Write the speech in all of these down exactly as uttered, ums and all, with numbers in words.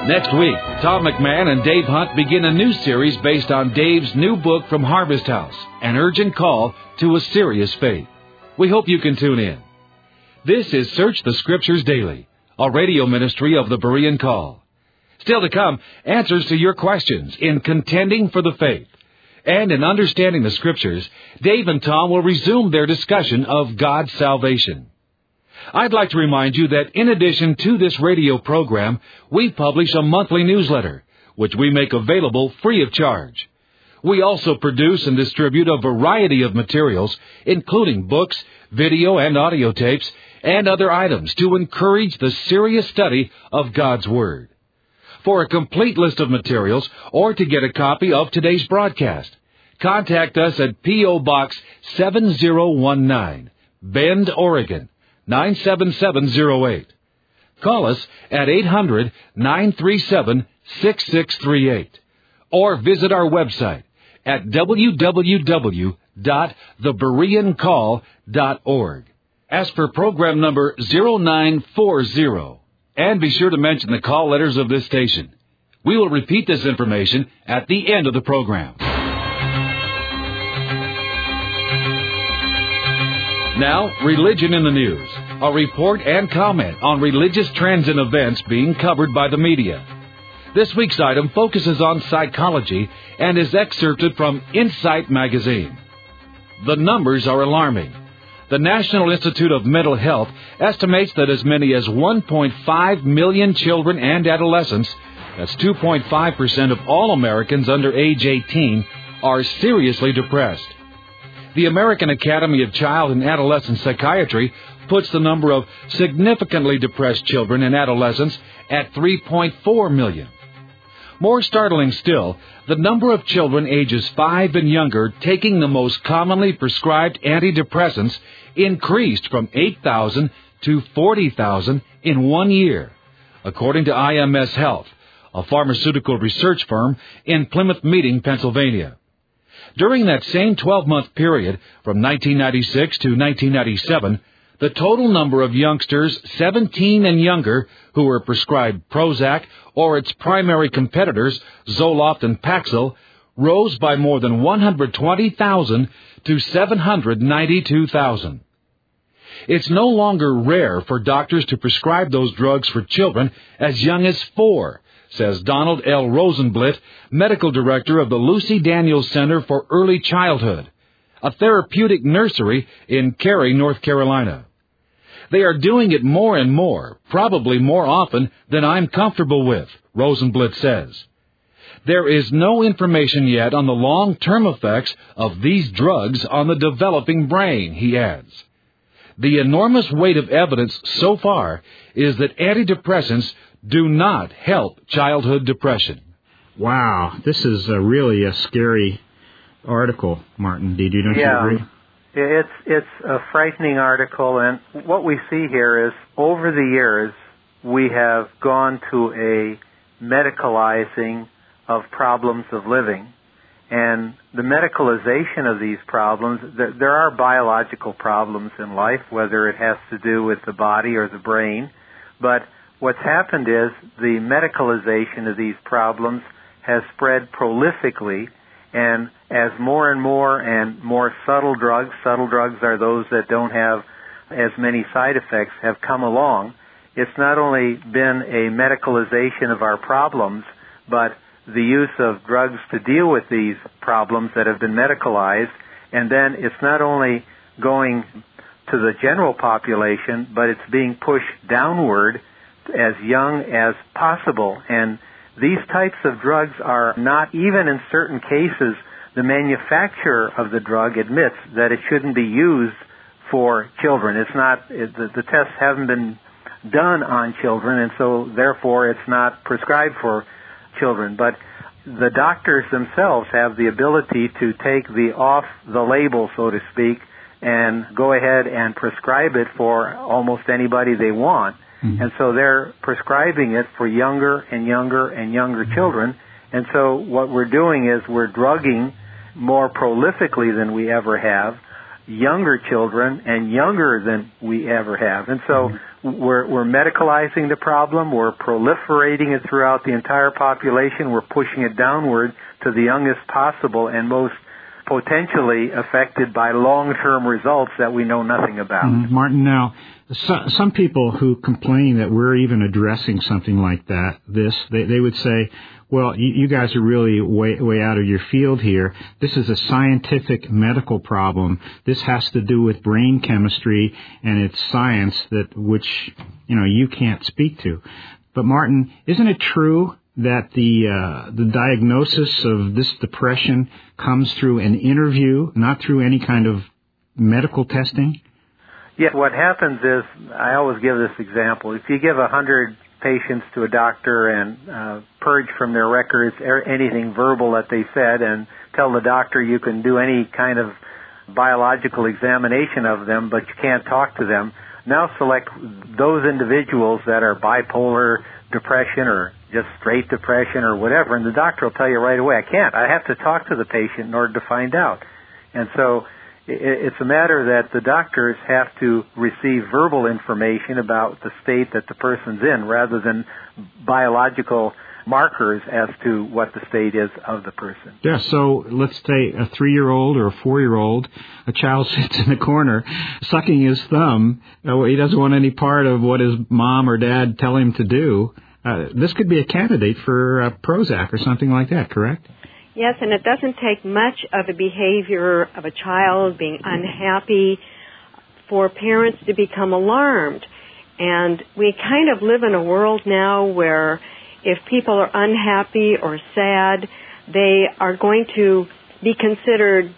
Next week, Tom McMahon and Dave Hunt begin a new series based on Dave's new book from Harvest House, An Urgent Call to a Serious Faith. We hope you can tune in. This is Search the Scriptures Daily, a radio ministry of the Berean Call. Still to come, answers to your questions in Contending for the Faith. And in Understanding the Scriptures, Dave and Tom will resume their discussion of God's salvation. I'd like to remind you that in addition to this radio program, we publish a monthly newsletter, which we make available free of charge. We also produce and distribute a variety of materials, including books, video and audio tapes, and other items to encourage the serious study of God's Word. For a complete list of materials or to get a copy of today's broadcast, contact us at P O. Box seven zero one nine, Bend, Oregon, nine seven seven zero eight. Call us at eight hundred, nine three seven, six six three eight or visit our website at w w w dot the berean call dot org. Ask for program number zero nine four zero and be sure to mention the call letters of this station. We will repeat this information at the end of the program. Now, Religion in the News, a report and comment on religious trends and events being covered by the media. This week's item focuses on psychology and is excerpted from Insight magazine. The numbers are alarming. The National Institute of Mental Health estimates that as many as one point five million children and adolescents, that's two point five percent of all Americans under age eighteen, are seriously depressed. The American Academy of Child and Adolescent Psychiatry puts the number of significantly depressed children and adolescents at three point four million. More startling still, the number of children ages five and younger taking the most commonly prescribed antidepressants increased from eight thousand to forty thousand in one year, according to I M S Health, a pharmaceutical research firm in Plymouth Meeting, Pennsylvania. During that same twelve-month period, from nineteen ninety-six to nineteen ninety-seven, the total number of youngsters seventeen and younger who were prescribed Prozac or its primary competitors, Zoloft and Paxil, rose by more than one hundred twenty thousand to seven hundred ninety-two thousand. It's no longer rare for doctors to prescribe those drugs for children as young as four, says Donald L. Rosenblit, medical director of the Lucy Daniels Center for Early Childhood, a therapeutic nursery in Cary, North Carolina. They are doing it more and more, probably more often than I'm comfortable with, Rosenblit says. There is no information yet on the long-term effects of these drugs on the developing brain, he adds. The enormous weight of evidence so far is that antidepressants do not help childhood depression. Wow, this is a really a scary article, Martin. Did you, don't yeah. you agree? It's it's a frightening article, and what we see here is over the years we have gone to a medicalizing of problems of living, and the medicalization of these problems, there are biological problems in life, whether it has to do with the body or the brain, but what's happened is the medicalization of these problems has spread prolifically. And as more and more and more subtle drugs, subtle drugs are those that don't have as many side effects, have come along, it's not only been a medicalization of our problems, but the use of drugs to deal with these problems that have been medicalized. And then it's not only going to the general population, but it's being pushed downward as young as possible. And these types of drugs are not, even in certain cases, the manufacturer of the drug admits that it shouldn't be used for children. It's not, it, the, the tests haven't been done on children, and so therefore it's not prescribed for children. But the doctors themselves have the ability to take the off the label, so to speak, and go ahead and prescribe it for almost anybody they want. And so they're prescribing it for younger and younger and younger children. And so what we're doing is we're drugging more prolifically than we ever have younger children and younger than we ever have. And so we're, we're medicalizing the problem. We're proliferating it throughout the entire population. We're pushing it downward to the youngest possible and most potentially affected by long-term results that we know nothing about. Mm-hmm. Martin, now, so, some people who complain that we're even addressing something like that, this, they, they would say, well, you, you guys are really way, way out of your field here. This is a scientific medical problem. This has to do with brain chemistry, and it's science that which, you know, you can't speak to. But Martin, isn't it true that the uh, the diagnosis of this depression comes through an interview, not through any kind of medical testing? Yeah, what happens is, I always give this example. If you give a hundred patients to a doctor and uh, purge from their records anything verbal that they said and tell the doctor you can do any kind of biological examination of them, but you can't talk to them, now select those individuals that are bipolar depression or just straight depression or whatever, and the doctor will tell you right away, I can't. I have to talk to the patient in order to find out. And so it's a matter that the doctors have to receive verbal information about the state that the person's in rather than biological markers as to what the state is of the person. Yeah, so let's say a three-year-old or a four-year-old, a child sits in the corner sucking his thumb. Uh, he doesn't want any part of what his mom or dad tell him to do. Uh, this could be a candidate for uh, Prozac or something like that, correct? Yes, and it doesn't take much of the behavior of a child being unhappy for parents to become alarmed. And we kind of live in a world now where if people are unhappy or sad, they are going to be considered,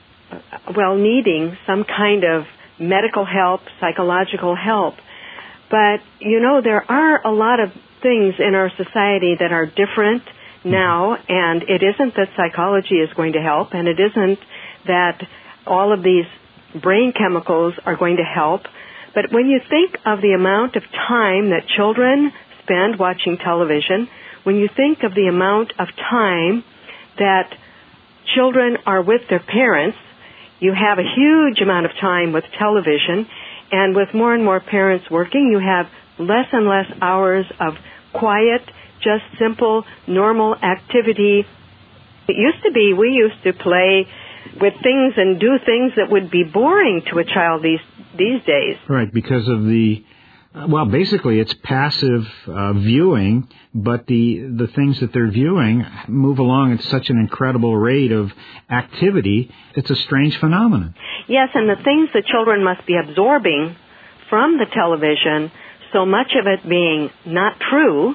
well, needing some kind of medical help, psychological help. But, you know, there are a lot of things in our society that are different now, and it isn't that psychology is going to help, and it isn't that all of these brain chemicals are going to help. But when you think of the amount of time that children spend watching television, when you think of the amount of time that children are with their parents, you have a huge amount of time with television, and with more and more parents working, you have less and less hours of quiet, just simple, normal activity. It used to be we used to play with things and do things that would be boring to a child these these days. Right, because of the, uh, well, basically it's passive uh, viewing, but the, the things that they're viewing move along at such an incredible rate of activity. It's a strange phenomenon. Yes, and the things the children must be absorbing from the television, so much of it being not true,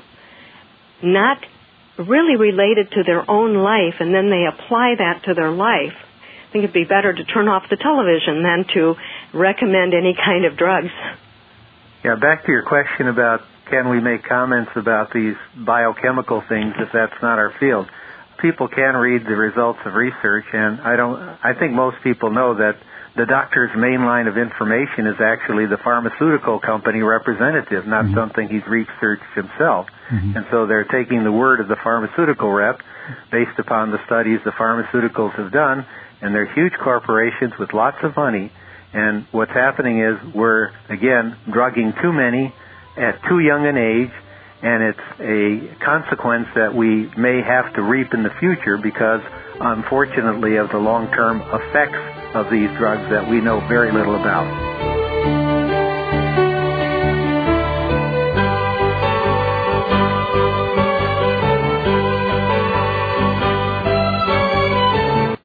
not really related to their own life, and then they apply that to their life. I think it'd be better to turn off the television than to recommend any kind of drugs. Yeah, back to your question about can we make comments about these biochemical things if that's not our field. People can read the results of research, and I don't. I think most people know that the doctor's main line of information is actually the pharmaceutical company representative, not mm-hmm. something he's researched himself. Mm-hmm. And so they're taking the word of the pharmaceutical rep based upon the studies the pharmaceuticals have done, and they're huge corporations with lots of money. And what's happening is we're, again, drugging too many at too young an age, and it's a consequence that we may have to reap in the future because, unfortunately, of the long-term effects of these drugs that we know very little about.